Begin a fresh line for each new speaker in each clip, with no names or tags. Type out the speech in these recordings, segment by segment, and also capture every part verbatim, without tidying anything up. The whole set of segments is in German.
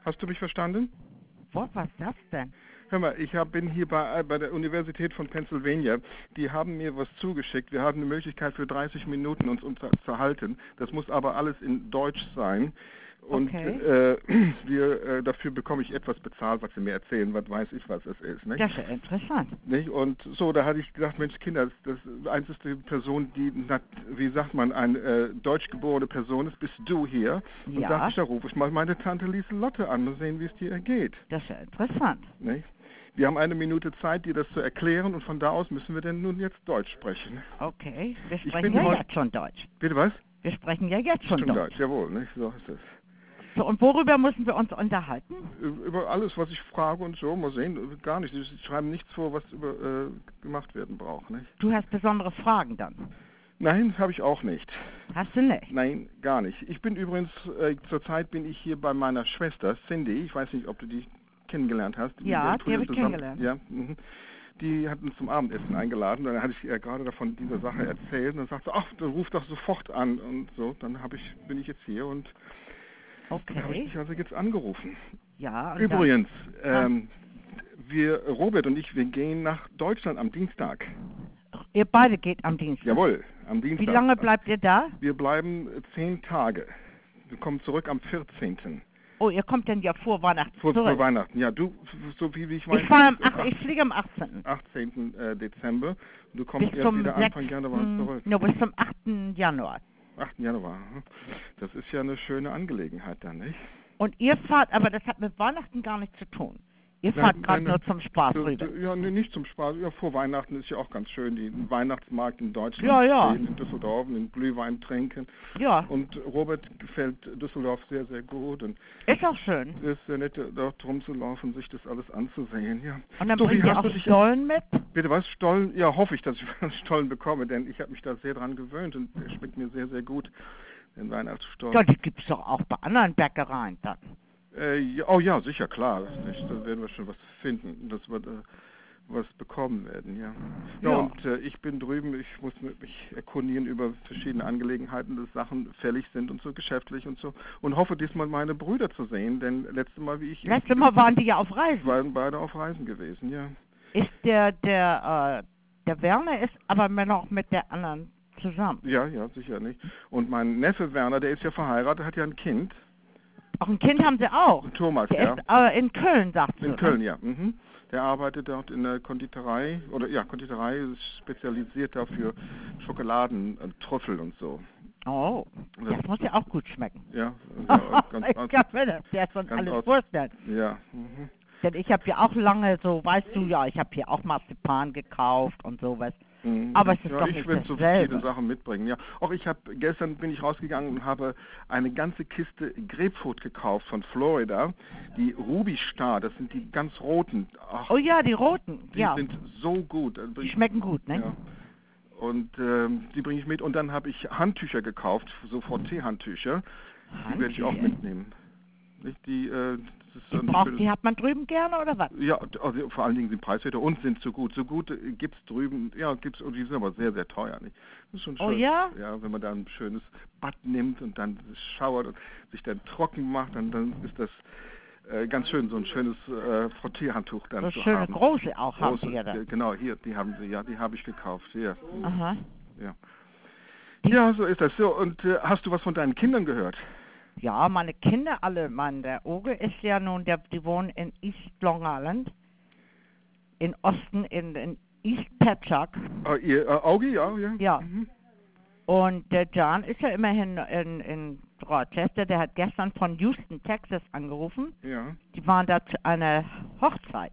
Hast du mich verstanden?
Wo, was ist das denn?
Hör mal, ich hab, bin hier bei, bei der Universität von Pennsylvania. Die haben mir was zugeschickt. Wir haben eine Möglichkeit für dreißig Minuten uns unterhalten. Das muss aber alles in Deutsch sein. Und
Okay.
äh, wir, äh, dafür bekomme ich etwas bezahlt, was sie mir erzählen, was weiß ich, was es ist. Nicht?
Das ist ja interessant.
Nicht? Und so, da hatte ich gedacht, Mensch, Kinder, das, das ist die einzige Person, die, wie sagt man, eine äh, deutschgeborene Person ist, bist du hier. Und
Ja.
dachte ich, da rufe ich mal meine Tante Lieselotte an und sehen, wie es dir ergeht.
Das ist ja interessant.
Nicht? Wir haben eine Minute Zeit, dir das zu erklären, und von da aus müssen wir denn nun jetzt Deutsch sprechen.
Okay, wir
Ich
sprechen
bin
ja
heut-
jetzt schon Deutsch.
Bitte was?
Wir sprechen ja jetzt schon
Schon
Deutsch.
Deutsch, jawohl, nicht? So ist es.
So, und worüber müssen wir uns unterhalten?
Über alles, was ich frage und so, mal sehen, gar nicht. Sie schreiben nichts vor, was über, äh, gemacht werden braucht, nicht?
Du hast besondere Fragen dann.
Nein, habe ich auch nicht.
Hast du nicht?
Nein, gar nicht. Ich bin übrigens, äh, zurzeit bin ich hier bei meiner Schwester, Cindy. Ich weiß nicht, ob du die kennengelernt hast.
Ja,
Mit der
die habe
früher
ich
zusammen-
kennengelernt.
Ja, mhm. Die hat uns zum Abendessen eingeladen. Dann hatte ich ihr gerade davon dieser Sache erzählt. Und dann sagte sie, ach, dann ruf doch sofort an. Und so, dann hab ich, bin ich jetzt hier und dann habe ich
Okay.
dich also jetzt angerufen.
Ja, und
Übrigens,
Ah.
ähm, wir, Robert und ich, wir gehen nach Deutschland am Dienstag.
dann, ihr beide geht am Dienstag.
Jawohl, am
Wie
Dienstag.
lange bleibt ihr da?
Wir bleiben äh, zehn Tage. Wir kommen zurück am vierzehnten
Oh, ihr kommt dann ja vor Weihnachten
Vor, vor
zurück.
Weihnachten. Ja, du, so wie, wie ich weiß,
Ich, fahr am
bist,
ach, ich fliege am achtzehnten
achtzehnten äh, Dezember. Du kommst
Bis
erst
zum
wieder Anfang Januar
sechsten
zurück.
No, bis zum achten Januar.
achten Januar. hm. Das ist ja eine schöne Angelegenheit dann, nicht?
Und ihr fahrt, aber das hat mit Weihnachten gar nichts zu tun. Ihr
Nein,
fahrt gerade
nein,
nur zum Spaß
Du-
rüber.
du- Ja, nee, nicht zum Spaß. Ja, vor Weihnachten ist ja auch ganz schön, den Weihnachtsmarkt in Deutschland
Ja, ja.
sehen, in Düsseldorf, den Glühwein trinken.
Ja,
Und Robert gefällt Düsseldorf sehr, sehr gut. Und
ist auch schön.
es ist sehr nett, dort rumzulaufen, sich das alles anzusehen. Ja.
Und dann
So, wie
bringt ihr
hast
auch
du dich-
Stollen mit?
Bitte was? Stollen? Ja, hoffe ich, dass ich einen Stollen bekomme, denn ich habe mich da sehr dran gewöhnt und der schmeckt mir sehr, sehr gut, den Weihnachtsstollen.
Ja, die gibt's doch auch bei anderen Bäckereien dann.
Äh, ja, oh ja, sicher, klar. Das nicht, da werden wir schon was finden, dass wir äh, was bekommen werden, ja. Ja,
Ja.
und äh, ich bin drüben, ich muss mit mich erkundigen über verschiedene Angelegenheiten, dass Sachen fällig sind und so, geschäftlich und so. Und hoffe diesmal meine Brüder zu sehen, denn letztes Mal, wie ich...
Letztes Mal waren die ja auf Reisen.
waren beide auf Reisen gewesen, ja.
Ist der, der, äh, der Werner ist aber mehr noch mit der anderen zusammen.
Ja, ja, sicher nicht. Und mein Neffe Werner, der ist ja verheiratet, hat ja ein Kind.
Auch ein Kind haben sie auch.
Thomas,
Der
ja.
ist äh, in Köln, sagt sie.
In
ne?
Köln, ja. Mhm. Der arbeitet dort in der Konditorei, oder ja, Konditorei ist spezialisiert dafür Schokoladen, äh, Trüffel und so.
Oh, das muss ja auch gut schmecken.
Ja, ja ganz,
ich
ganz,
kann mir das der schon
ganz
alles
aus-
vorstellen.
ja. Mhm.
Denn ich habe ja auch lange so, weißt du ja, ich habe hier auch Marzipan gekauft und sowas.
Mhm.
Aber es ist
ja,
doch
ich
nicht
werde so
dasselbe.
viele Sachen mitbringen. Ja, auch ich habe gestern bin ich rausgegangen und habe eine ganze Kiste Grapefruit gekauft von Florida, die Ruby Star. Das sind die ganz roten. Ach,
Oh ja, die roten,
die
ja,
sind so gut.
die schmecken gut, ne?
Ja. Und ähm, die bringe ich mit. Und dann habe ich Handtücher gekauft, sofort Teehandtücher. Die werde ich auch
Handtücher?
mitnehmen. Nicht die, äh, das ist
Die,
ein
braucht,
schönes-
die hat man drüben gerne oder was?
Ja, also vor allen Dingen sind preiswerter und sind so gut. So gut äh, gibt's drüben, ja, gibt's, und die sind aber sehr, sehr teuer. Nicht? Das ist schon
Oh
schön.
ja?
Ja, wenn man da ein schönes Bad nimmt und dann schauert und sich dann trocken macht, dann, dann ist das äh, ganz schön, so ein schönes äh, Frottierhandtuch dann
So
zu
schöne
haben.
große auch haben
Große,
die ja da.
äh, Genau, hier, die haben sie, ja, die habe ich gekauft. Hier.
Aha.
Ja. Ja, so ist das. So, und äh, hast du was von deinen Kindern gehört?
Ja, meine Kinder alle, mein, der Oge ist ja nun, der, die wohnen in East Long Island, in Osten, in, in East Patchogue.
Ah, ihr äh, Auge, ja, ja.
Ja.
Mhm.
Und der John ist ja immerhin in, in Rochester, der hat gestern von Houston, Texas angerufen.
Ja.
Die waren da zu einer Hochzeit.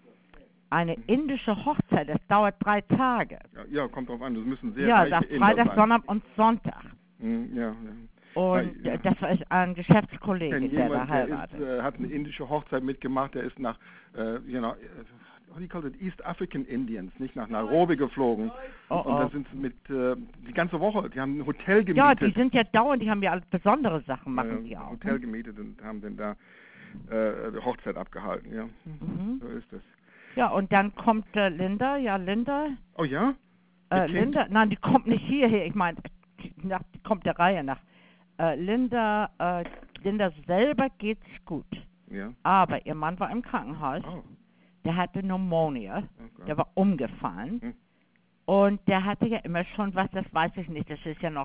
Eine indische Hochzeit, das dauert drei Tage.
Ja, ja, kommt drauf an. Das müssen sehr
Ja,
reiche
das
Inder
Freitag,
sein.
Sonntag und Sonntag.
Mhm, ja, ja.
Und
Ja, ja.
das war ein
Ich
Geschäftskollege,
kenne
der da
jemand, der ist,
heiratet.
äh, hat eine indische Hochzeit mitgemacht, der ist nach, äh, you know, äh, how do you call it, East African Indians, nicht nach Nairobi geflogen.
Oh,
Und da
oh.
sind sie mit, äh, die ganze Woche, die haben ein Hotel gemietet.
Ja, die sind ja dauernd, die haben ja alle besondere Sachen,
äh,
machen die
ein
auch.
Hotel
Ne?
gemietet und haben dann da äh, die Hochzeit abgehalten, ja.
Mhm.
So ist das.
Ja, und dann kommt äh, Linda, ja, Linda,
Oh ja?
äh,
Ihr Kind?
Linda, nein, die kommt nicht hierher, ich meine, die, nach- die kommt der Reihe nach. Äh, Linda, äh, Linda selber geht's gut.
Ja.
Aber ihr Mann war im Krankenhaus.
Oh.
Der hatte Pneumonia.
Oh Gott.
Der war umgefallen.
Hm.
Und der hatte ja immer schon was, das weiß ich nicht. Das ist ja noch,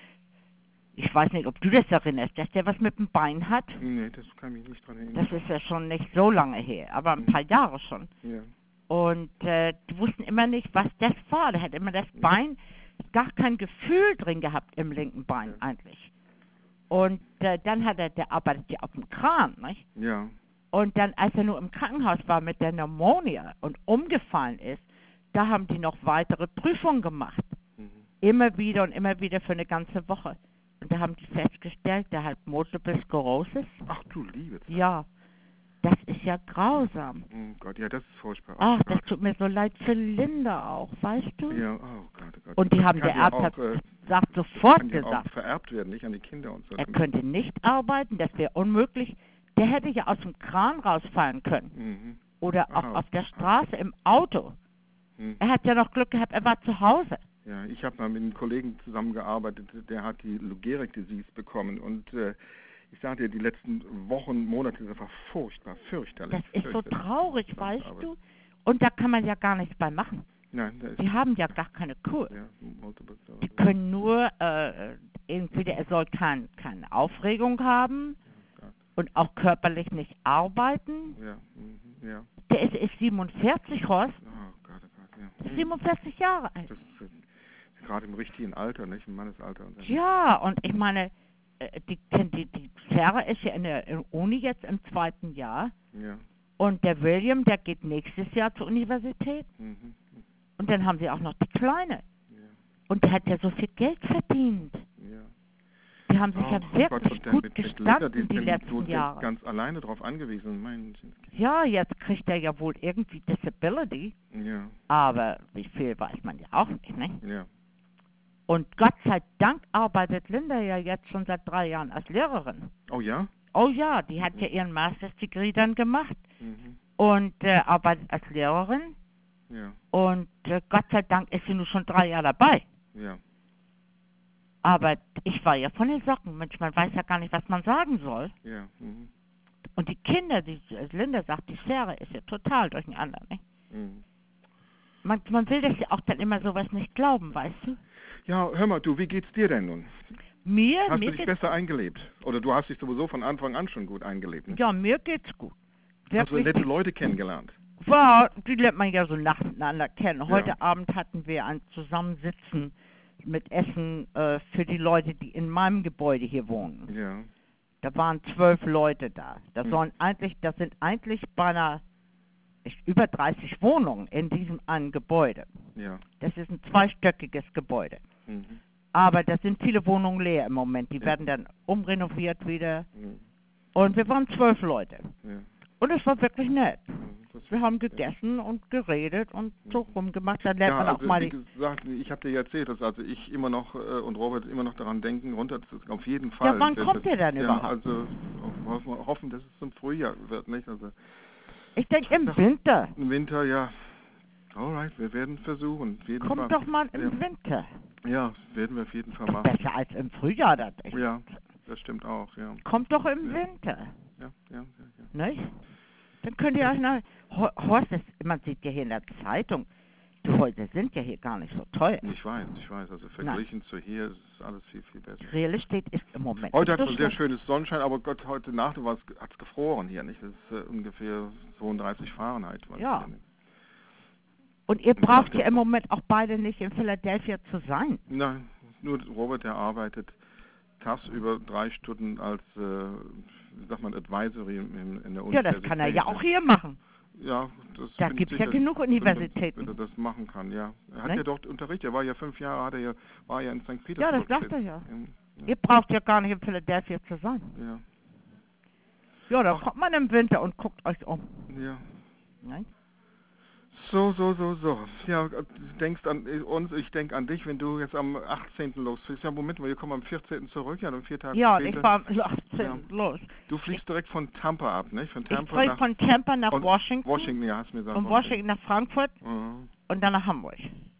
ich weiß nicht, ob du das erinnerst, dass der was mit dem Bein hat.
Nee, das kann ich mich nicht dran erinnern.
Das ist ja schon nicht so lange her, aber ein
Hm.
paar Jahre schon.
Ja.
Und äh, die wussten immer nicht, was das war. Der hat immer das Bein, gar kein Gefühl drin gehabt im linken Bein
Ja.
eigentlich. Und äh, dann hat er, der arbeitet ja auf dem Kran, nicht?
Ja.
Und dann, als er nur im Krankenhaus war mit der Pneumonia und umgefallen ist, da haben die noch weitere Prüfungen gemacht.
Mhm.
Immer wieder und immer wieder für eine ganze Woche. Und da haben die festgestellt, der hat Multiple Sklerosis.
Ach du liebe Zeit.
Ja, das ist ja grausam.
Oh Gott, ja, das ist furchtbar. Oh
Ach, das
Gott.
tut mir so leid für Linda auch, weißt du?
Ja, oh Gott, oh Gott.
Und die
Das
haben,
kann
der
ja
Arzt
auch,
hat
äh,
sagt, sofort
kann ja auch
gesagt,
vererbt werden, nicht an die Kinder und so.
er könnte nicht arbeiten, das wäre unmöglich. Der hätte ja aus dem Kran rausfallen können.
Mhm.
Oder auch
Ah,
auf der
ah.
Straße im Auto.
Hm.
Er hat ja noch Glück gehabt, er war zu Hause.
Ja, ich habe mal mit einem Kollegen zusammengearbeitet, der hat die Lou Gehrig Disease bekommen und äh, ich sage dir, die letzten Wochen, Monate, das war furchtbar, fürchterlich.
Das ist so
fürchterlich.
traurig, weißt du? Und da kann man ja gar nichts bei machen.
Nein, da ist
Die haben ja gar keine Kur.
ja, Multiple
Die
Sklerose.
können nur, äh, entweder er soll kein, keine Aufregung haben
Gott.
und auch körperlich nicht arbeiten.
Ja, mhm, ja.
Der ist, ist siebenundvierzig, Horst.
Oh Gott, oh Gott, ja.
siebenundvierzig Jahre alt.
Das ist äh, gerade im richtigen Alter, nicht? Im Mannesalter. Und dann,
Ja, und ich meine, äh, die, die, die Sarah ist ja in der in Uni jetzt im zweiten Jahr.
ja.
Und der William, der geht nächstes Jahr zur Universität.
Mhm,
Und dann haben sie auch noch die Kleine.
ja,
Und der hat ja so viel Geld verdient.
ja.
Die haben sich
Oh
ja
Gott,
wirklich
und dann
gut
mit- mit
gestanden
Linda,
die
sind
letzten
nun
Jahre.
ganz alleine drauf angewiesen. Mein,
Ja, jetzt kriegt er ja wohl irgendwie Disability.
ja,
Aber wie viel weiß man ja auch nicht, ne?
ja.
Und Gott sei Dank arbeitet Linda ja jetzt schon seit drei Jahren als Lehrerin.
Oh ja?
Oh ja, die hat ja ihren Master's Degree dann gemacht
Mhm,
und äh, arbeitet als Lehrerin.
ja,
Und äh, Gott sei Dank ist sie nun schon drei Jahre dabei.
ja.
Aber ich war ja von den Socken. Mensch, man weiß ja gar nicht, was man sagen soll.
Ja, mhm,
Und die Kinder, die also Linda sagt, die Sarah ist ja total durcheinander. Ne?
mhm.
Man, man will das ja auch dann immer sowas nicht glauben, weißt du?
Ja, hör mal, du, wie geht's dir denn nun?
Mir,
Hast
mir
du dich
geht's,
besser eingelebt? Oder du hast dich sowieso von Anfang an schon gut eingelebt, ne?
ja, mir geht's gut.
Hast du
Wirklich,
nette Leute kennengelernt?
war, die lernt man ja so nacheinander kennen. Heute
Ja.
Abend hatten wir ein Zusammensitzen mit Essen äh, für die Leute, die in meinem Gebäude hier wohnen.
Ja,
Da waren zwölf Leute da. Da
Hm.
sollen eigentlich, das sind eigentlich beinahe ist über dreißig Wohnungen in diesem einen Gebäude.
ja.
Das ist ein zweistöckiges Gebäude.
Mhm.
Aber da sind viele Wohnungen leer im Moment. Die
Ja.
werden dann umrenoviert wieder.
Mhm.
Und wir waren zwölf Leute.
Ja.
Und es war wirklich nett.
Mhm. Das-
Wir haben gegessen und geredet und so rumgemacht. Dann lernt
Ja,
man auch
also,
mal
wie
die...
gesagt, ich habe dir ja erzählt, dass also ich immer noch äh, und Robert immer noch daran denken, runter zu, auf jeden Fall.
Ja, wann
Das-
kommt
das-
ihr denn
ja,
überhaupt?
Also hoffen, hoffen, dass es zum Frühjahr wird, nicht? Also
Ich denke im Winter.
im Winter, ja. Alright, wir werden versuchen. Auf jeden Fall.
Kommt doch mal im
Ja.
Winter.
Ja, werden wir auf jeden Fall
Doch
machen.
besser als im Frühjahr. Das ist.
Ja, das stimmt auch, ja.
Kommt doch im
Ja.
Winter.
Ja, ja, ja, ja.
Nicht? Dann könnt ihr euch noch... Ho- Horst, das, man sieht ja hier in der Zeitung, die Häuser sind ja hier gar nicht so teuer.
Ich weiß, ich weiß. Also verglichen zu hier ist alles viel, viel besser.
Real Estate ist im Moment
Heute hat
nicht
es
so
sehr
schlecht.
schönes Sonnenschein, aber Gott, heute Nacht hat es gefroren hier, nicht? Das ist äh, ungefähr zweiunddreißig Fahrenheit. was
Ja.
hier-
Und ihr braucht ja im Moment auch beide nicht in Philadelphia zu sein.
Nein, nur Robert, der arbeitet tagsüber drei Stunden als, äh, wie sagt man, Advisory in, in der
Ja,
Universität.
das kann er ja auch hier machen.
Ja, das
Da
bin ich
gibt's ja
sicher,
genug
wenn er-
Universitäten.
Wenn er das machen kann, ja. Er hat
Ne?
ja dort unterrichtet, er war ja fünf Jahre, hat er ja, war ja in Sankt
Ja,
Petersburg.
das sagt er ja.
Ja,
Ihr braucht ja gar nicht in Philadelphia zu sein.
ja,
Ja, da
Ach.
kommt man im Winter und guckt euch um.
ja.
Ne?
So, so, so, so. Ja, du denkst an uns, ich denke an dich, wenn du jetzt am achtzehnten losfliegst. Ja, Moment mal, wir kommen am vierzehnten zurück, ja, dann vier Tage
Ja,
später.
ich war am achtzehnten
Ja.
los.
Du fliegst direkt von Tampa ab, nicht? Von
Ich
Tampa
fliege
nach
von Tampa nach
und
Washington,
Washington, ja, hast du mir gesagt.
von Washington nach Frankfurt
Mhm.
und dann nach Hamburg.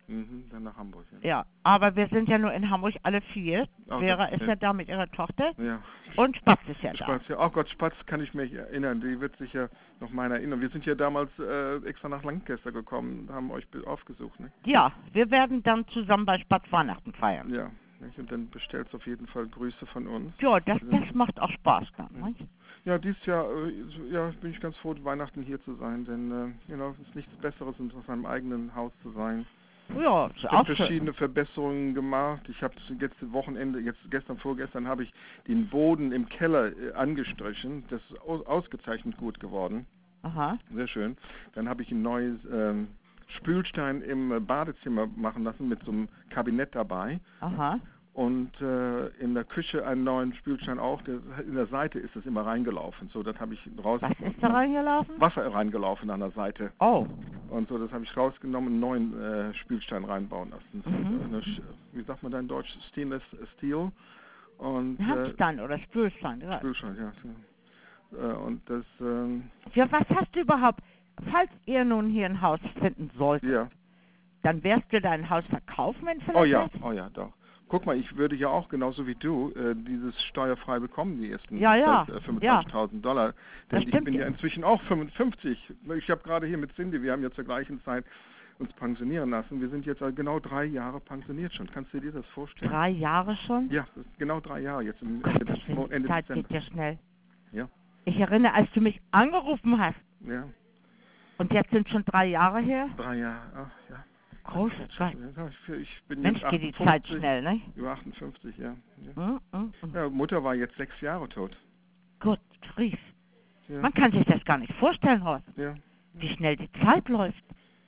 Mhm, dann nach Hamburg. Ja.
Ja, aber wir sind ja nur in Hamburg alle vier.
Oh,
Vera
das-
ist
ja.
ja da mit ihrer Tochter
Ja.
und Spatz ist ja da.
Spatz, ja. Oh Gott, Spatz kann ich mich erinnern. Die wird sich ja noch mal erinnern. Wir sind ja damals äh, extra nach Lancaster gekommen und haben euch be- aufgesucht. Ne?
Ja, wir werden dann zusammen bei Spatz Weihnachten feiern.
Ja. Nicht? Und dann bestellst du auf jeden Fall Grüße von uns.
Ja, das, das macht auch Spaß dann. Nicht?
Ja, dieses Jahr äh, ja, bin ich ganz froh, Weihnachten hier zu sein, denn äh, you know, es ist nichts Besseres, in seinem eigenen Haus zu sein.
Ja, ist
Ich
auch
habe
schön.
verschiedene Verbesserungen gemacht. Ich habe jetzt Wochenende, jetzt gestern, vorgestern habe ich den Boden im Keller äh, angestrichen. Das ist aus, ausgezeichnet gut geworden.
Aha.
Sehr schön. Dann habe ich ein neues ähm, Spülstein im äh, Badezimmer machen lassen mit so einem Kabinett dabei.
Aha.
Und äh, in der Küche einen neuen Spülstein auch. Der, in der Seite ist es immer reingelaufen. So, das habe ich raus.
Was ist da reingelaufen?
Wasser reingelaufen an der Seite.
Oh.
Und so, das habe ich rausgenommen, einen neuen äh, Spülstein reinbauen lassen.
Mhm.
Eine, Sch- wie sagt man da in Deutsch? Stainless Steel. Und äh,
Handstand oder Spülstand. Ja.
Spülstein, ja. so. Äh, und das, ähm,
Ja, was hast du überhaupt, falls ihr nun hier ein Haus finden solltet,
ja.
dann wirst du dein Haus verkaufen in
Oh ja,
Philadelphia?
oh ja, doch. Guck mal, ich würde ja auch genauso wie du äh, dieses steuerfrei bekommen, die ersten
Ja, ja,
äh, fünfundzwanzigtausend Dollar. Denn
Das
ich
stimmt
bin ja
ja.
inzwischen auch fünfundfünfzig. Ich habe gerade hier mit Cindy, wir haben ja zur gleichen Zeit uns pensionieren lassen. Wir sind jetzt äh, genau drei Jahre pensioniert schon. Kannst du dir das vorstellen?
Drei Jahre schon?
Ja, das ist genau drei Jahre jetzt im
Gott,
Ende,
das
des,
sind-
Mo-
die
Ende
Zeit
Dezember.
geht ja schnell.
Ja,
Ich erinnere, als du mich angerufen hast
ja,
und jetzt sind schon drei Jahre her.
drei Jahre. Ach, ja.
Große Zeit.
Ja, ich, ich bin
Mensch,
jetzt
geht die Zeit
achtundfünfzig,
schnell, ne?
über achtundfünfzig, ja. Ja.
Mm, mm, mm.
Ja, Mutter war jetzt sechs Jahre tot.
Gott, Grief.
Ja,
Man kann sich das gar nicht vorstellen, Horst,
ja.
wie schnell die Zeit läuft.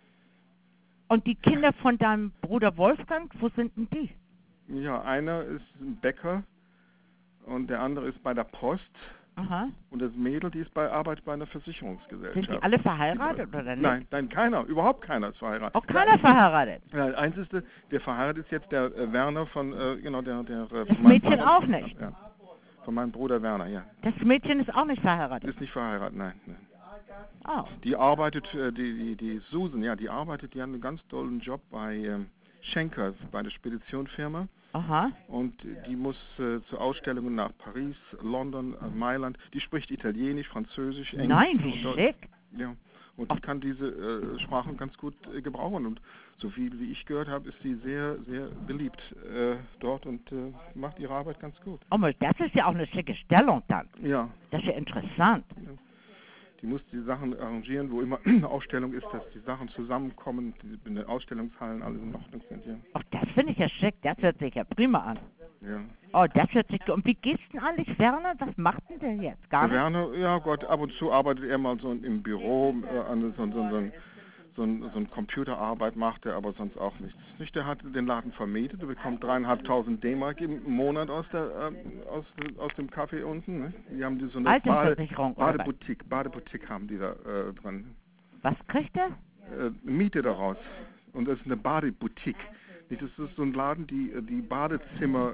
Und die Kinder von deinem Bruder Wolfgang, wo sind denn die?
Ja, einer ist ein Bäcker und der andere ist bei der Post
Aha.
und das Mädel, die ist bei Arbeit bei einer Versicherungsgesellschaft.
Sind die alle verheiratet oder nicht?
Nein, nein, keiner, überhaupt keiner ist verheiratet.
Auch keiner verheiratet.
Ja, der einzige, der verheiratet ist jetzt der äh, Werner von, äh, genau, der, der, äh,
Das
von meinem
Mädchen
Vater-
auch nicht.
Ja, von meinem Bruder Werner, ja.
Das Mädchen ist auch nicht verheiratet.
Ist nicht verheiratet, nein. nein.
Oh.
Die arbeitet, äh, die, die, die Susan, ja, die arbeitet, die hat einen ganz tollen Job bei ähm, Schenker, bei der Speditionfirma.
Aha.
Und die muss äh, zu Ausstellungen nach Paris, London, äh, Mailand. Die spricht Italienisch, Französisch, Englisch.
Nein, wie
und Deutsch.
schick.
Ja. Und die kann diese äh, Sprachen ganz gut äh, gebrauchen. Und so viel wie ich gehört habe, ist sie sehr, sehr beliebt äh, dort und äh, macht ihre Arbeit ganz gut.
Oh, mal, das ist ja auch eine schicke Stellung dann.
Ja.
Das ist ja interessant.
Die muss die Sachen arrangieren, wo immer eine Ausstellung ist, dass die Sachen zusammenkommen, die in den Ausstellungshallen alles in Ordnung sind. Ja.
Oh, das finde ich ja schick. Das hört sich ja prima an.
Ja.
Oh, das hört sich gut. Und wie geht's denn eigentlich, Werner? Was macht denn der jetzt? Gar
Der
nicht?
Werner, ja Gott, ab und zu arbeitet er mal so im Büro, äh, an so, so, so, so, so, ein, so ein Computerarbeit macht er, aber sonst auch nichts. Nicht, der hat den Laden vermietet, er bekommt dreieinhalbtausend D-Mark im Monat aus der äh, aus, aus dem Café unten. Ne? Die haben die so eine Bade,
Altersversicherung oder was?
Badeboutique, Badeboutique haben die da äh, dran.
Was kriegt er?
Äh, Miete daraus. Und das ist eine Badeboutique. Nicht, das ist so ein Laden, die die Badezimmer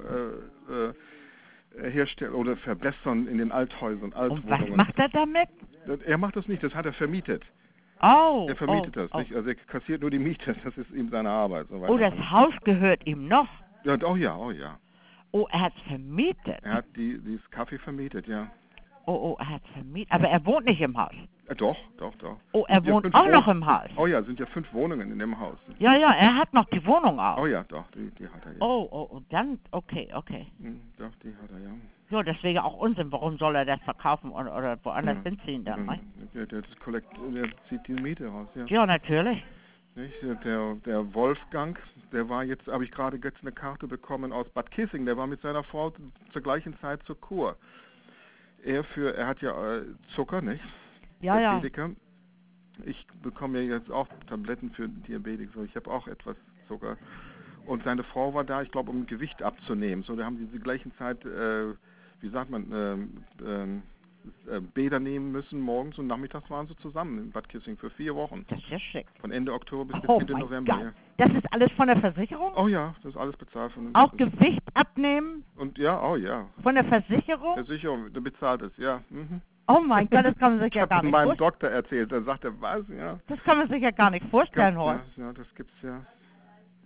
äh, äh, herstellen oder verbessern in den Althäusern,
Und was
Altwohnungen.
macht er damit?
Er macht das nicht, das hat er vermietet.
Oh,
Er vermietet
oh,
das
oh.
nicht, also er kassiert nur die Miete, das ist ihm seine Arbeit. So
Oh, das Haus gehört ihm noch.
ja, oh ja, oh ja.
Oh, er hat vermietet.
Er hat die, dieses Café vermietet, ja.
Oh, oh, er hat vermietet. Aber er wohnt nicht im Haus.
Äh, doch, doch, doch.
Oh, er
Sind ja
wohnt
fünf
auch
Wohn-
noch im Haus.
Oh ja, sind ja fünf Wohnungen in dem Haus.
Ja, ja, er hat noch die Wohnung auch.
Oh ja, doch, die, die hat er jetzt.
Oh, oh, oh, dann, okay, okay.
Hm, doch, die hat er, ja.
Ja, deswegen auch Unsinn. Warum soll er das verkaufen oder, oder woanders
Ja.
hinziehen dann, ne?
Der, der, das Kollekt, der zieht die Miete raus, ja.
Ja, natürlich.
Nicht? Der, der Wolfgang, der war jetzt, habe ich gerade jetzt eine Karte bekommen aus Bad Kissing, der war mit seiner Frau zur gleichen Zeit zur Kur. Er für, er hat ja äh, Zucker, nicht?
Ja, ja.
Diabetiker. Ich bekomme ja jetzt auch Tabletten für Diabetik, so ich habe auch etwas Zucker. Und seine Frau war da, ich glaube, um Gewicht abzunehmen. So, da haben die zur gleichen Zeit, äh, wie sagt man, ähm, ähm, äh, Bäder nehmen müssen morgens und nachmittags waren sie zusammen in Bad Kissing für vier Wochen.
Das ist ja schick.
Von Ende Oktober bis
Oh
Ende
mein
November.
Gott.
Ja.
Das ist alles von der Versicherung?
Oh ja, das ist alles bezahlt von dem.
Auch Gewicht abnehmen
Und ja, oh ja.
von der Versicherung?
Versicherung, der bezahlt es, ja. Mhm.
Oh mein Gott, das kann man sich
Ich
ja
habe
gar
es
nicht
meinem
vorstellen.
Doktor erzählt, da sagt er, was, ja.
Das kann man sich ja gar nicht vorstellen,
ja,
Horst.
ja, das gibt's ja.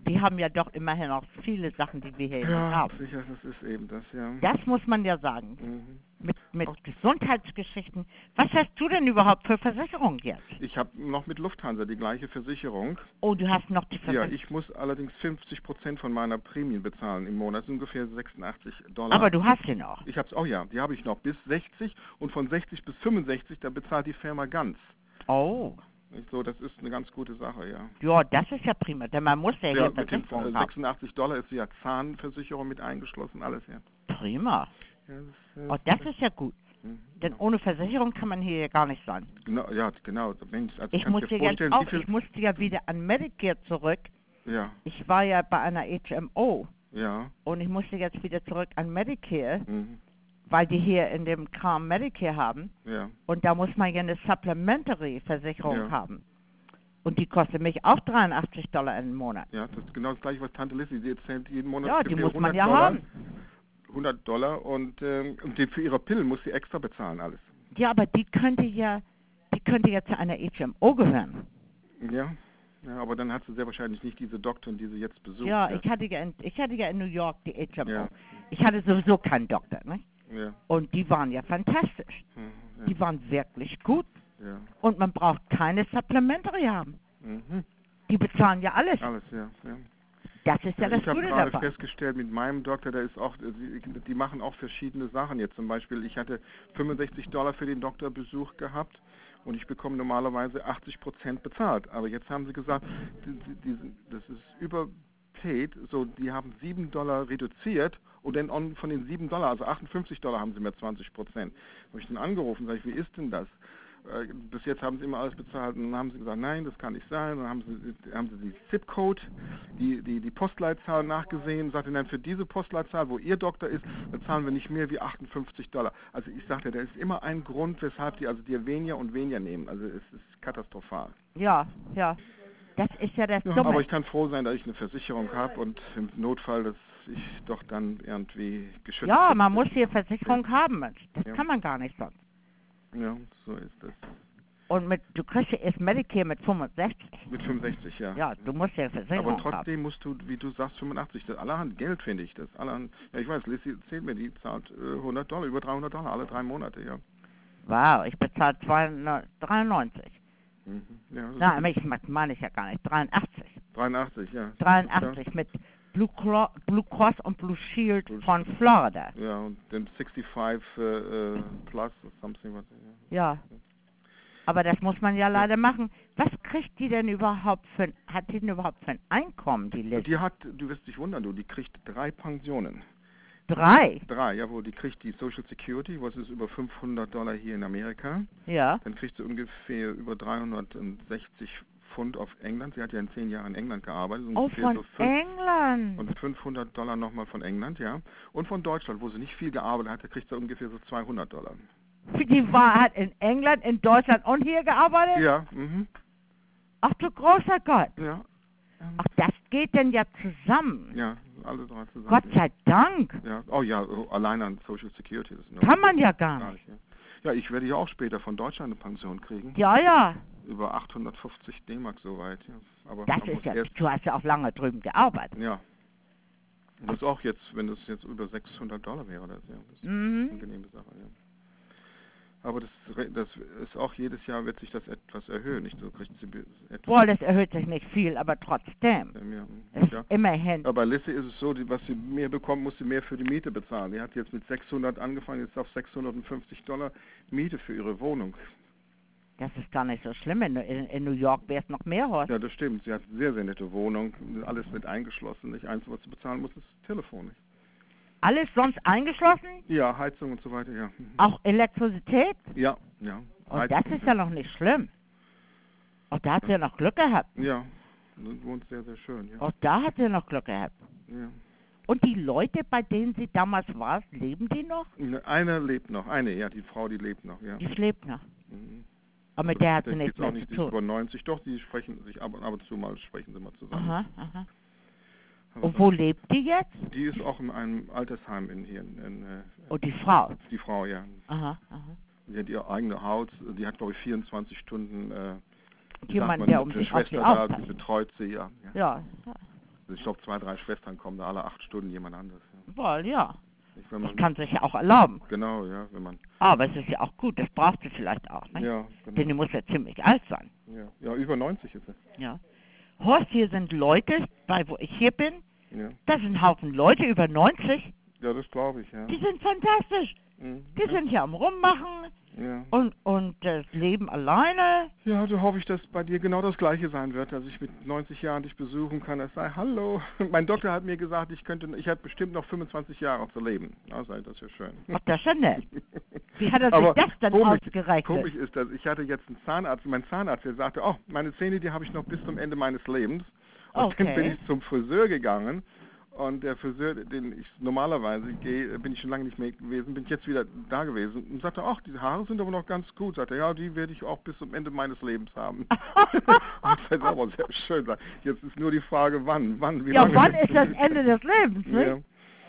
die haben ja doch immerhin noch viele Sachen, die wir hier nicht
Ja,
haben.
sicher, das ist eben das, ja.
Das muss man ja sagen.
Mhm.
Mit, mit
Auch-
Gesundheitsgeschichten. Was hast du denn überhaupt für Versicherung jetzt?
Ich habe noch mit Lufthansa die gleiche Versicherung.
Oh, du hast noch die
Ja,
Versicherung.
ich muss allerdings fünfzig Prozent von meiner Prämien bezahlen im Monat. Das sind ungefähr sechsundachtzig Dollar.
Aber du hast sie noch.
Ich hab's, oh ja, die habe ich noch bis sechzig und von sechzig bis fünfundsechzig, da bezahlt die Firma ganz.
Oh.
Nicht so, das ist eine ganz gute Sache, ja.
Ja, das ist ja prima, denn man muss ja,
Ja,
hier
mit den
Versicherung
äh,
haben.
sechsundachtzig Dollar ist ja Zahnversicherung mit eingeschlossen, alles, ja.
Prima.
Ja, das, äh,
Oh, das ist ja gut.
mhm,
Denn
genau.
ohne Versicherung kann man hier ja gar nicht sein.
Genau, ja, genau. Mensch, also
Ich
kannst
musste
dir
jetzt
vorstellen,
auch,
wie viel...
ich musste ja wieder an Medicare zurück.
Ja,
Ich war ja bei einer H M O
ja.
und ich musste jetzt wieder zurück an Medicare,
Mhm,
weil die hier in dem Kram Medicare haben.
ja.
Und da muss man ja eine Supplementary-Versicherung
Ja.
haben. Und die kostet mich auch dreiundachtzig Dollar im Monat.
Ja, das ist genau das gleiche, was Tante Lissy, die erzählt jeden Monat
Ja, die
ungefähr
muss man
hundert
ja
Dollar,
haben.
hundert Dollar und, ähm, und die, für ihre Pillen muss sie extra bezahlen, alles.
Ja, aber die könnte ja, die könnte ja zu einer H M O gehören.
Ja, ja, aber dann hat sie sehr wahrscheinlich nicht diese Doktorin, die sie jetzt besucht.
Ja, ich hatte ja in, ich hatte ja in New York die H M O.
Ja.
Ich hatte sowieso keinen Doktor, ne?
Ja,
Und die waren ja fantastisch.
mhm,
Die waren wirklich gut.
ja,
Und man braucht keine Supplementary haben.
mhm.
Die bezahlen ja alles.
Alles, ja. ja.
Das ist ja,
Ja,
das
ich habe
Gute
gerade
dabei.
festgestellt, mit meinem Doktor, der ist auch, die, die machen auch verschiedene Sachen. Jetzt zum Beispiel, ich hatte fünfundsechzig Dollar für den Doktorbesuch gehabt und ich bekomme normalerweise achtzig Prozent bezahlt. Aber jetzt haben sie gesagt, die, die, die, das ist überpaid, so die haben sieben Dollar reduziert und dann on, von den sieben Dollar, also achtundfünfzig Dollar haben sie mir zwanzig Prozent. Habe ich dann angerufen, sage ich, wie ist denn das? Äh, bis jetzt haben sie immer alles bezahlt und dann haben sie gesagt, nein, das kann nicht sein. Dann haben sie, haben sie die Zip-Code, die, die, die Postleitzahl nachgesehen, sagte, nein, für diese Postleitzahl, wo ihr Doktor ist, bezahlen wir nicht mehr wie achtundfünfzig Dollar. Also ich sagte, da ist immer ein Grund, weshalb die also dir weniger und weniger nehmen. Also es ist katastrophal.
Ja, ja. Das ist ja das
Ja,
Dumme.
aber ich kann froh sein, dass ich eine Versicherung habe und im Notfall, dass ich doch dann irgendwie geschützt
Ja,
bin.
man muss hier Versicherung haben, Mensch. Das
Ja.
kann man gar nicht sonst.
Ja, so ist das.
Und mit, du kriegst ja erst Medicare mit fünfundsechzig.
Mit fünfundsechzig, ja.
Ja, du musst ja Versicherung
Aber
haben.
trotzdem musst du, wie du sagst, fünfundachtzig, das allerhand Geld finde ich das. Allerhand, ja, ich weiß, Lissy erzählt mir, die zahlt äh, hundert Dollar, über dreihundert Dollar alle drei Monate, ja.
Wow, ich bezahle dreiundneunzig.
Mhm. Ja, das
Nein,
ist
ich meine ich ja gar nicht. dreiundachtzig.
dreiundachtzig, ja.
dreiundachtzig mit Blue, Cro Blue Cross und Blue Shield von Florida.
Ja, und den sixty-five äh, äh, plus or something, was, ja.
Ja. Aber das muss man ja leider machen. Was kriegt die denn überhaupt für ein, hat die denn überhaupt für ein Einkommen, die Liz?
Die hat, du wirst dich wundern, du, die kriegt drei Pensionen.
Drei?
Drei, jawohl, die kriegt die Social Security, was ist über fünfhundert Dollar hier in Amerika.
Ja.
Dann kriegt sie ungefähr über dreihundertsechzig Pfund auf England. Sie hat ja in zehn Jahren in England gearbeitet.
Oh,
ungefähr
von
so fünf,
England.
und fünfhundert Dollar nochmal von England, ja. Und von Deutschland, wo sie nicht viel gearbeitet hat, da kriegt sie ungefähr so zweihundert Dollar.
Die war, hat in England, in Deutschland und hier gearbeitet?
Ja, mhm.
Ach du großer Gott.
Ja.
Ach, das geht denn ja zusammen.
Ja, alle drei zusammen.
Gott sei Dank.
Ja, oh ja, oh, allein an Social Security. Das ist
Kann man ja gar
gar
nicht.
nicht. Ja. ja, ich werde ja auch später von Deutschland eine Pension kriegen.
Ja, ja.
Über achthundertfünfzig D-Mark soweit. Ja. Aber
Das
man
ist
muss
ja,
erst,
du hast ja auch lange drüben gearbeitet.
ja. Und das ist auch jetzt, wenn das jetzt über sechshundert Dollar wäre, das, ja, das ist
Mhm.
eine angenehme Sache, ja. Aber das, das ist auch jedes Jahr wird sich das etwas erhöhen, nicht so kriegt sie etwas.
Wohl, das erhöht sich nicht viel, aber trotzdem.
Ja,
Es
ja.
ist immerhin.
Aber bei Lissy ist es so, die, was sie mehr bekommt, muss sie mehr für die Miete bezahlen. Die hat jetzt mit sechshundert angefangen, jetzt auf sechshundertfünfzig Dollar Miete für ihre Wohnung.
Das ist gar nicht so schlimm. In, in, in New York wäre es noch mehr, Horst.
Ja, das stimmt. Sie hat eine sehr, sehr nette Wohnung, alles mit eingeschlossen. Nicht eins, was sie bezahlen muss, ist das Telefon. Nicht?
Alles sonst eingeschlossen?
Ja, Heizung und so weiter, ja.
Auch Elektrizität?
Ja, ja.
Und das ist ja noch nicht schlimm. Und da hat sie ja noch Glück gehabt.
Ja, das wohnt sehr, sehr schön, ja.
Und da hat sie noch Glück gehabt.
ja.
Und die Leute, bei denen sie damals war, leben die noch?
Eine lebt noch, eine, ja, die Frau, die lebt noch, ja.
Die lebt noch.
Mhm.
Aber mit der hat sie
Das
nichts
gibt's auch
mehr
nicht,
zu
die ist über
tun.
neunzig, doch, die sprechen sich ab und, ab und zu mal, sprechen sie mal zusammen.
Aha, aha.
Aber
Und wo lebt die jetzt?
die ist auch in einem Altersheim in hier, in, in, äh,
Oh, die Frau.
die Frau, ja.
Aha, aha.
Die hat ihr eigenes Haus, die hat, glaube ich, vierundzwanzig Stunden, äh, wie sagt
Jemand,
man,
der um
eine
sich auf sie
Schwester da, die
aufpasst.
betreut sie, ja. ja.
Ja, ja.
Ich glaube, zwei, drei Schwestern kommen da alle acht Stunden jemand anderes. Ja.
Wohl, ja.
Nicht, wenn
Das
man,
kann sich ja auch erlauben.
genau, ja, wenn man...
Aber es ist ja auch gut, das brauchst du vielleicht auch, nicht?
Ja, genau.
Denn die muss ja ziemlich alt sein.
Ja, ja, über neunzig ist er.
Ja. Horst, hier sind Leute, bei wo ich hier bin,
Ja,
das sind ein Haufen Leute über neunzig,
ja das glaube ich, ja.
die sind fantastisch.
Mhm.
Die
ja.
sind hier am Rummachen
Ja.
und, und das Leben alleine.
Ja, so hoffe ich, dass bei dir genau das Gleiche sein wird, dass ich mit neunzig Jahren dich besuchen kann. Es sei Hallo. Mein Doktor hat mir gesagt, ich könnte, ich habe bestimmt noch fünfundzwanzig Jahre zu leben. Ja, sei das ja schön.
Ach, das ist ja nett. Wie hat er sich
Aber
das denn
komisch,
ausgerechnet?
komisch ist das, ich hatte jetzt einen Zahnarzt, mein Zahnarzt, der sagte, oh, meine Zähne, die habe ich noch bis zum Ende meines Lebens. Und
Okay.
dann bin ich zum Friseur gegangen. Und der Friseur, den ich normalerweise gehe, bin ich schon lange nicht mehr gewesen, bin ich jetzt wieder da gewesen und sagte, ach, diese Haare sind aber noch ganz gut. Sagte, ja, die werde ich auch bis zum Ende meines Lebens haben. Das ist aber sehr schön. Jetzt ist nur die Frage, wann, wann, wie
Ja,
lange.
wann ist das Ende des Lebens,
Ja.
nicht?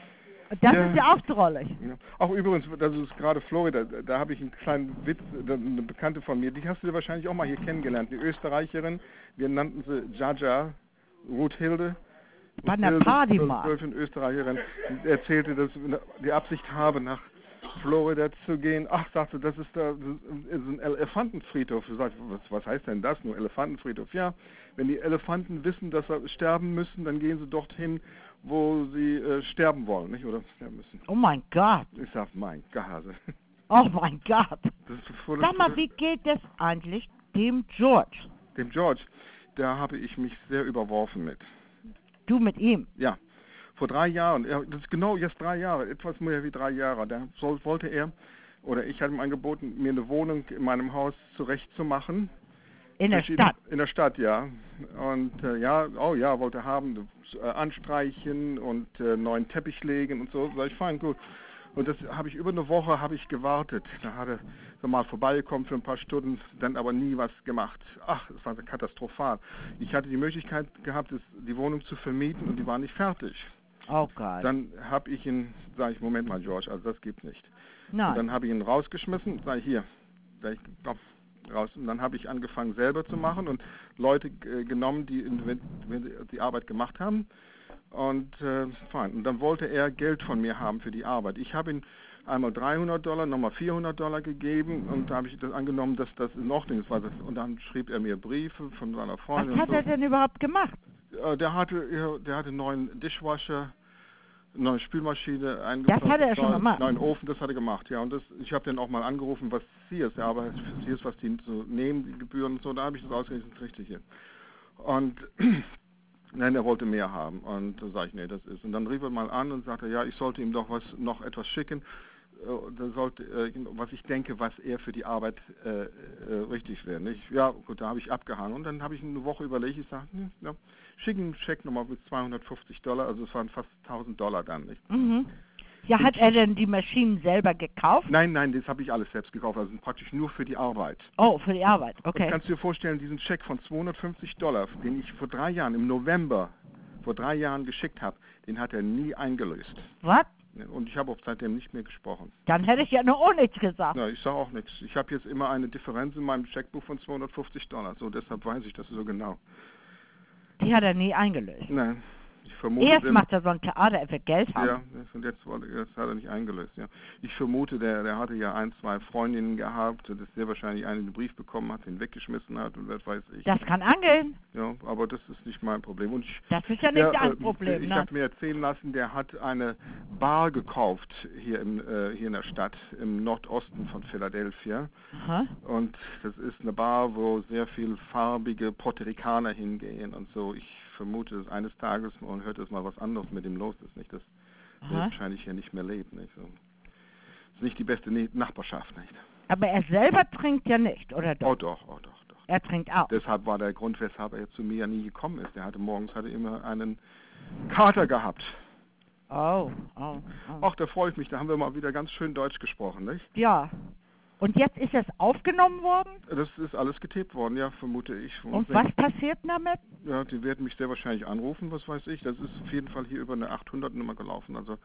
Das
Ja.
ist ja auch drollig.
Ja. Auch übrigens, das ist gerade Florida, da habe ich einen kleinen Witz, eine Bekannte von mir, die hast du wahrscheinlich auch mal hier kennengelernt, die Österreicherin, wir nannten sie Jaja, Ruthilde.
Bei einer Party mal.
Eine Österreicherin erzählte, dass sie die Absicht habe, nach Florida zu gehen. Ach, sagte, das ist da das ist ein Elefantenfriedhof. Ich sagte, was, was heißt denn das? Nur Elefantenfriedhof. Ja, wenn die Elefanten wissen, dass sie sterben müssen, dann gehen sie dorthin, wo sie äh, sterben wollen, nicht? Oder sterben müssen.
Oh mein Gott.
Ich sag, mein Gehase.
Oh mein Gott.
Das ist voll
Sag mal, wie geht es eigentlich dem George?
Dem George, da habe ich mich sehr überworfen mit.
Du mit ihm?
Ja, vor drei Jahren, ja, das ist genau jetzt drei Jahre, etwas mehr wie drei Jahre, da soll, wollte er, oder ich hatte ihm angeboten, mir eine Wohnung in meinem Haus zurechtzumachen.
In der Stadt?
In der Stadt, ja. Und äh, ja, oh ja, wollte haben, äh, anstreichen und äh, neuen Teppich legen und so. Sag ich, fein, gut. Und das habe ich über eine Woche habe ich gewartet. Da hat er so mal vorbeigekommen für ein paar Stunden, dann aber nie was gemacht. Ach, es war so katastrophal. Ich hatte die Möglichkeit gehabt, es, die Wohnung zu vermieten und die war nicht fertig.
Oh Gott.
Dann habe ich ihn, sage ich, Moment mal, George, also das gibt nicht.
Nein.
Und dann habe ich ihn rausgeschmissen, sage ich, hier, sag ich, komm, raus. Und dann habe ich angefangen selber zu machen und Leute äh, genommen, die in, die Arbeit gemacht haben. Und äh, fein. Und dann wollte er Geld von mir haben für die Arbeit. Ich habe ihm einmal dreihundert Dollar, nochmal vierhundert Dollar gegeben und da habe ich das angenommen, dass das in Ordnung ist. Und dann schrieb er mir Briefe von seiner Freundin.
Was hat
und so.
er denn überhaupt gemacht?
Äh, der hatte, der hatte einen neuen Dishwasher, eine neue Spülmaschine eingebaut.
Das hat er schon
neuen,
gemacht?
Neuen Ofen, das hat er gemacht, ja. Und das, ich habe dann auch mal angerufen, was Sears, der arbeitet für Sears, was die so nehmen, die Gebühren und so. Da habe ich das ausgerechnet, richtig hier. Und nein, er wollte mehr haben. Und da sage ich, nee, das ist. Und dann rief er mal an und sagte, ja, ich sollte ihm doch was, noch etwas schicken, äh, da sollte, äh, was ich denke, was er für die Arbeit äh, äh, richtig wäre. Nicht? Ja, gut, da habe ich abgehangen. Und dann habe ich eine Woche überlegt, ich sage, hm, ja, schick einen Scheck nochmal mit zweihundertfünfzig Dollar, also es waren fast tausend Dollar dann, nicht?
Mhm. Ja, hat er denn die Maschinen selber gekauft?
Nein, nein, das habe ich alles selbst gekauft, also praktisch nur für die Arbeit.
Oh, für die Arbeit, okay.
Und kannst du dir vorstellen, diesen Scheck von zweihundertfünfzig Dollar, den ich vor drei Jahren, im November, vor drei Jahren geschickt habe, den hat er nie eingelöst.
Was?
Und ich habe auch seitdem nicht mehr gesprochen.
Dann hätte ich ja nur auch nichts gesagt.
Na, ich sage auch nichts. Ich habe jetzt immer eine Differenz in meinem Scheckbuch von zweihundertfünfzig Dollar, so deshalb weiß ich das so genau.
Die hat er nie eingelöst.
Nein. Ich vermute,
Erst
der,
macht er so ein Theater, er will Geld haben.
Ja, und jetzt, jetzt hat er nicht eingelöst. Ja. Ich vermute, der, der hatte ja ein, zwei Freundinnen gehabt, dass sehr wahrscheinlich einen Brief bekommen hat, den weggeschmissen hat und was weiß ich.
Das kann angehen.
Ja, aber das ist nicht mein Problem. Und ich,
das ist ja nicht
der,
dein Problem.
Ich
ne?
habe mir erzählen lassen, der hat eine Bar gekauft hier, im, äh, hier in der Stadt, im Nordosten von Philadelphia.
Aha.
Und das ist eine Bar, wo sehr viel farbige Puerto Ricaner hingehen und so. Ich vermute, dass eines Tages man hört, dass mal was anderes mit ihm los ist, nicht? Dass er wahrscheinlich hier nicht mehr lebt, nicht? So. Das ist nicht die beste Nachbarschaft, nicht?
Aber er selber trinkt ja nicht, oder doch?
Oh doch, oh doch, doch.
Er trinkt auch.
Deshalb war der Grund, weshalb er zu mir ja nie gekommen ist. Er hatte morgens hatte immer einen Kater gehabt.
Oh, oh, oh.
Ach, da freue ich mich, da haben wir mal wieder ganz schön Deutsch gesprochen, nicht?
Ja. Und jetzt ist es aufgenommen worden?
Das ist alles getippt worden, ja, vermute ich.
Und was passiert damit?
Ja, die werden mich sehr wahrscheinlich anrufen, was weiß ich. Das ist auf jeden Fall hier über eine achthundert-Nummer gelaufen. Also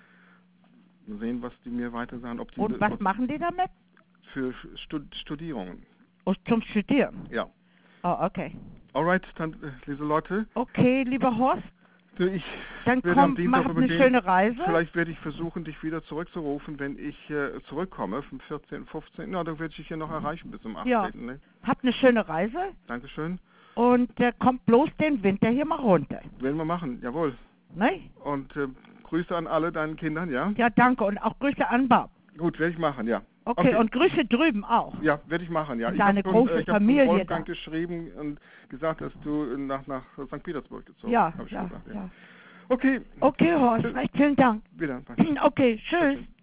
mal sehen, was die mir weiter sagen. Ob die
Und was machen die damit?
Für Stud Studierungen.
Und zum Studieren?
Ja.
Oh, okay.
Alright, dann, äh, Lieselotte.
Okay, lieber Horst.
Du, ich
Dann
werde am
komm,
Dienstag
mach
über
eine
den-
schöne Reise.
Vielleicht werde ich versuchen, dich wieder zurückzurufen, wenn ich äh, zurückkomme, vom vierzehnten, fünfzehnten Na, dann werde ich dich hier noch erreichen bis zum
Ja.
achtzehnten Ne?
Habt eine schöne Reise
Dankeschön.
und äh, kommt bloß den Winter hier mal runter.
Werden wir machen, jawohl.
Ne?
Und äh, Grüße an alle deinen Kindern, ja?
Ja, danke und auch Grüße an Bob.
Gut, werde ich machen, ja.
Okay, und Grüße drüben auch.
Ja, werde ich machen, ja.
Und
Ich
deine
habe schon,
große
äh, ich hab
Familie
schon Wolfgang
da.
geschrieben und gesagt, dass du nach, nach Sankt Petersburg gezogen
Ja,
hab ich
ja,
gesagt,
ja.
Okay.
Okay, Horst,
Tschüss.
recht vielen Dank.
Wieder.
Okay, tschüss.